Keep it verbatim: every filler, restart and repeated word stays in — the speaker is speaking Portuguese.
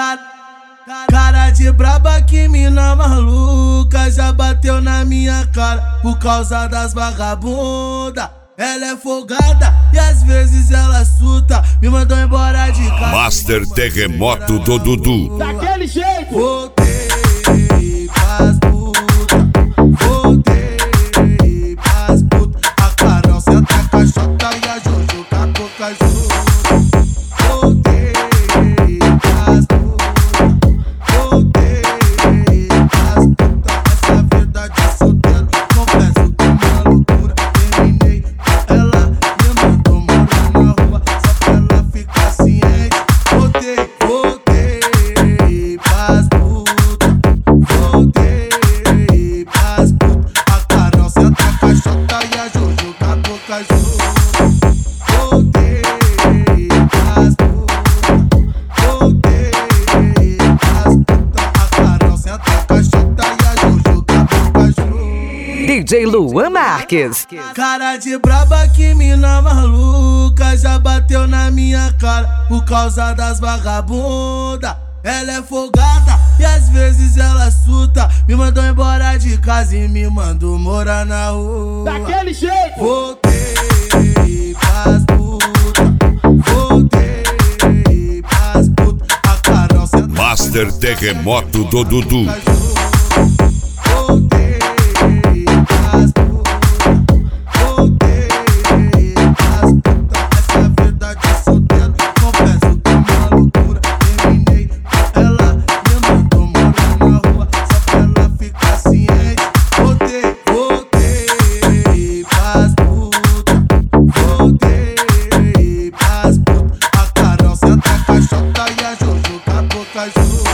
Cara, cara de braba que mina maluca já bateu na minha cara por causa das vagabunda. Ela é folgada e às vezes ela surta, me mandou embora de casa. Master Terremoto do Dudu. Daquele jeito. Voltei pras puta, voltei pras puta. A Carol senta a caixota e a Jojo com a boca junto. Voltei pras puta, voltei pras puta. Essa vida de solteiro, confesso que é uma loucura. Terminei com ela, me mandou morar na rua só pra ela ficar ciente. Voltei, voltei pras puta, voltei pras puta. A Carol senta a caixota e a Jojo com a boca junto. Voltei pras puta, voltei pras puta. A Carol senta a caixota e a Jojo com a boca junto. D J Luan Marques. Cara de braba que mina maluca já bateu na minha cara por causa das vagabunda. Ela é folgada e às vezes ela surta, me mandou embora de casa e me mandou morar na rua. Daquele jeito. Voltei pras puta, voltei pras puta. A Carol senta Master Terremoto do Dudu. voltei pras puta, voltei pras puta. Essa vida de solteiro, confesso que é uma loucura. Terminei com ela, me mandou morar na rua só pra ela ficar ciente. Voltei, voltei pras puta, voltei pras puta. A Carol senta a caixota e a Jojo com a boca junto.